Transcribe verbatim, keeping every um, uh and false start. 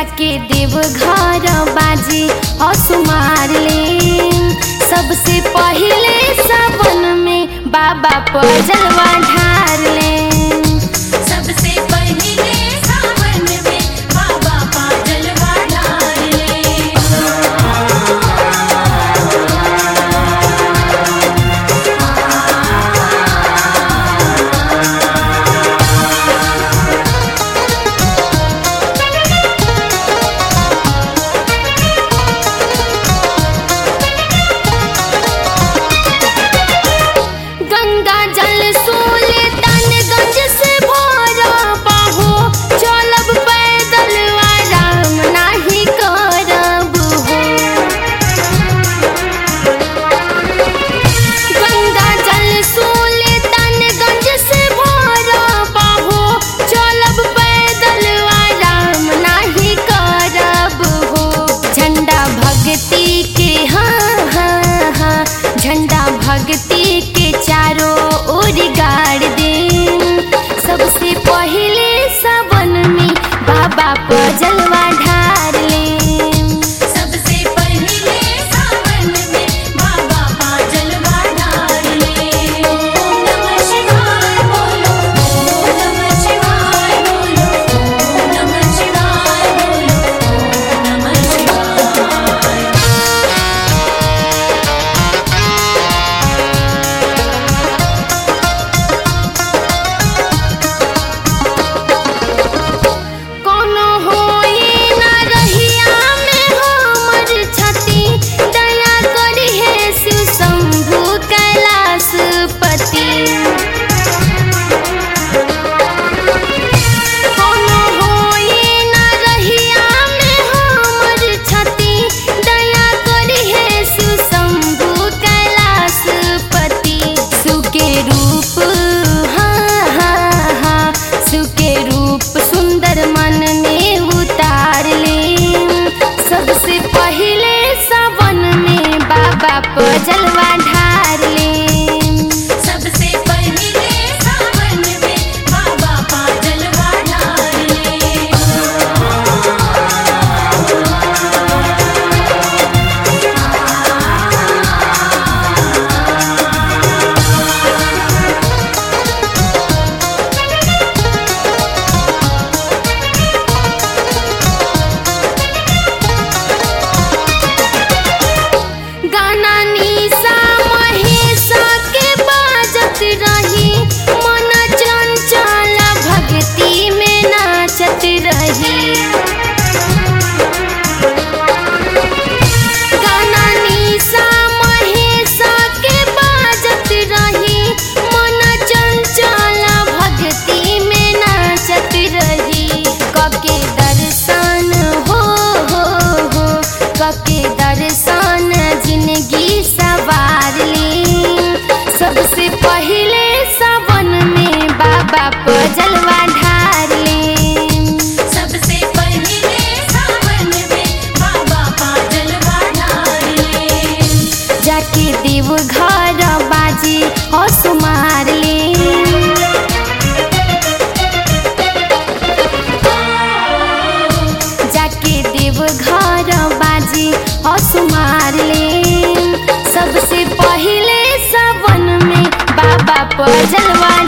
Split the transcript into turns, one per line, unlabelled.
जाके देव घर बाजी असुमार ले। सबसे पहले सावन में बाबा पर जलवा ढार ले।
सबसे पहले सावन में बाबा पर जलवा ढार ले।
गंगा जल सोले तनगंज से भोरा बहो, चलब पैदल आराम नाही करब हो। गंगा जल सोले तनगंज से भोरा बहो, चलब पैदल आराम नाही करब हो। झंडा भक्ति के हाँ हाँ हाँ झंडा भक्ति के चारों ओर गाड़ दे। सबसे पहले सावन में बाबा पर जलवा ढार ले।
सबसे पहले सावन में बाबा पर जलवा ढार ले। ओम नमः शिवाय बोलो, ओम नमः शिवाय बोलो, ओम नमः शिवाय बोलो, ओम नमः शिवाय।
कोनो होई ना रहिया में हमर छति, दया करी हे शिव शंभु कैलाशपति। कोनो होई ना रहिया में हमर छति, दया करी हे शिव शंभु कैलाशपति। शिव के रूप हाँ हाँ हाँ शिव के रूप सुंदर मन में उतार ले। सबसे पहले सावन में बाबा पर जलवा ढार ले।
सबसे पहले सावन में बाबा पर जलवा ढार ले।
गाना निशा महेशा के बाजत रही, मन चंचल भक्ति में नाचत रही। गाना निशा महेशा के बाजत रही, मन चंचल भक्ति में नाचत रही। कके दर्शन हो हो हो कके दर्शन जिंदगी सवार ली। सबसे पहले सावन में बाबा पर जलवा ढार ले।
सबसे पहले सावन में बाबा पर जलवा ढार ले।
जाके देव घर बाजी असुमार ले। जाके देव घर बाजी असुमार ले। सबसे पहले सावन में बाबा पर जलवा